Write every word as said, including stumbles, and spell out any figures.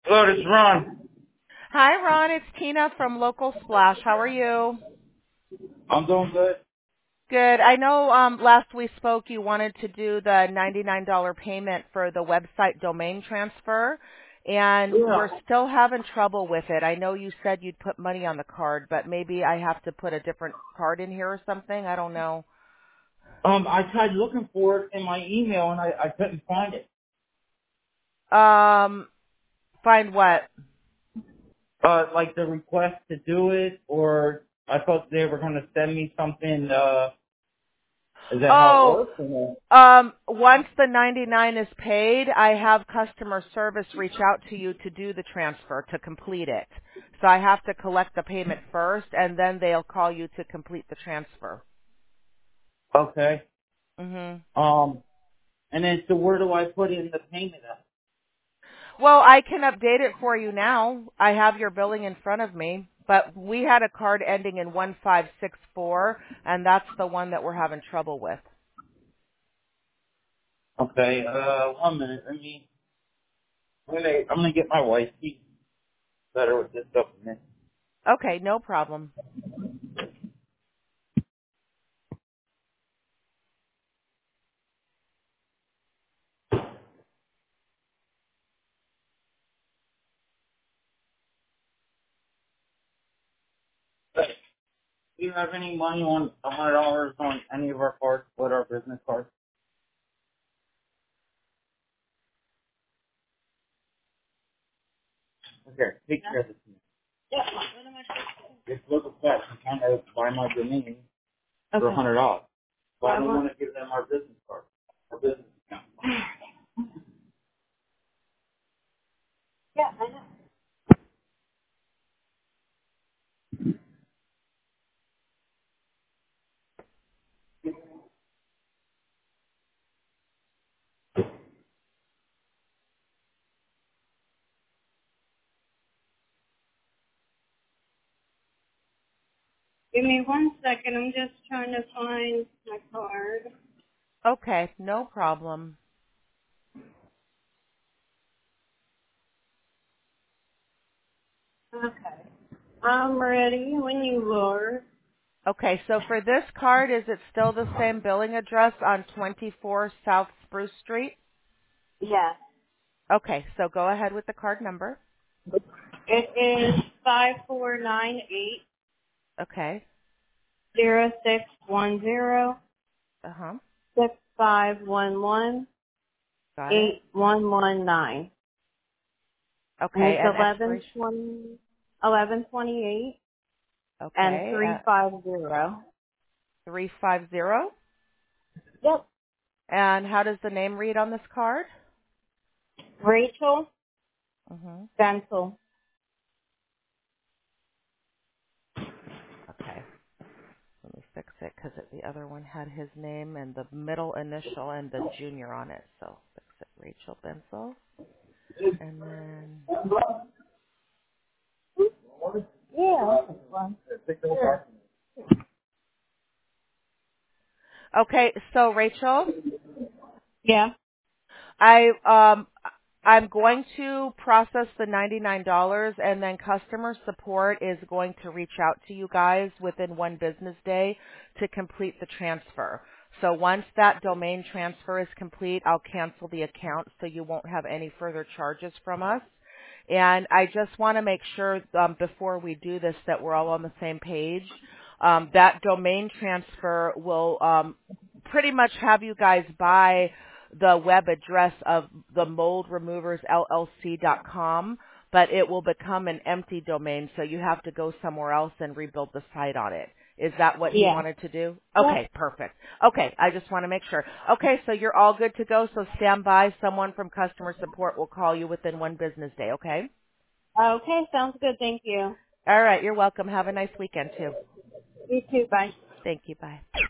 Hello, this is Ron. Hi, Ron. It's Tina from Local Splash. How are you? I'm doing good. Good. I know um, last we spoke you wanted to do the ninety-nine dollars payment for the website domain transfer, and Yeah. we're still having trouble with it. I know you said you'd put money on the card, but maybe I have to put a different card in here or something. I don't know. Um, I tried looking for it in my email and I, I couldn't find it. Um, find what? Uh, like the request to do it, or I thought they were going to send me something. Uh, is that how it Oh, works? Or Um, once the ninety-nine is paid, I have customer service reach out to you to do the transfer, to complete it. So I have to collect the payment first, and then they'll call you to complete the transfer. okay. hmm Um, and then so where do I put in the payment at? Well, I can update it for you now. I have your billing in front of me, but we had a card ending in one five six four, and that's the one that we're having trouble with. Okay. Uh, one minute. Let me. I'm gonna, I'm gonna get my wife. She's better with this stuff than me. Okay, no problem. But do you have any money on a hundred dollars on any of our cards? What our business cards? Okay. Take care of this. Just look at that. I'm trying to buy my domain for a Okay. hundred dollars. But I don't want to give them our business card, our business account. Give me one second. I'm just trying to find my card. Okay, no problem. Okay. I'm ready when you are. Okay, so for this card, is it still the same billing address on twenty-four South Spruce Street? Yes. Okay, so go ahead with the card number. It is five four nine eight Okay, zero six one zero uh-huh, six five one one got it. eight one one nine. And Okay, it's and eleven expiration. twenty eleven twenty eight and Okay, three uh, five zero. three five zero. Yep. And how does the name read on this card? Rachel Mm-hmm. Dental. Okay, let me fix it because the other one had his name and the middle initial and the junior on it. So fix it, Rachel Bensel. And then, Yeah. That's one. Sure. okay, so Rachel, Yeah. I um I'm going to process the ninety-nine dollars and then customer support is going to reach out to you guys within one business day to complete the transfer. So once that domain transfer is complete, I'll cancel the account so you won't have any further charges from us. And I just want to make sure um, before we do this that we're all on the same page. Um, that domain transfer will um, pretty much have you guys buy the web address of the mold removers L L C dot com, but it will become an empty domain, so you have to go somewhere else and rebuild the site on it. Is that what you Yeah. wanted to do? Yep. Okay, perfect. Okay, I just want to make sure. Okay, so you're all good to go, so stand by. Someone from customer support will call you within one business day, okay? Okay. Sounds good. Thank you. All right, you're welcome. Have a nice weekend, too. You too. Bye. Thank you. Bye.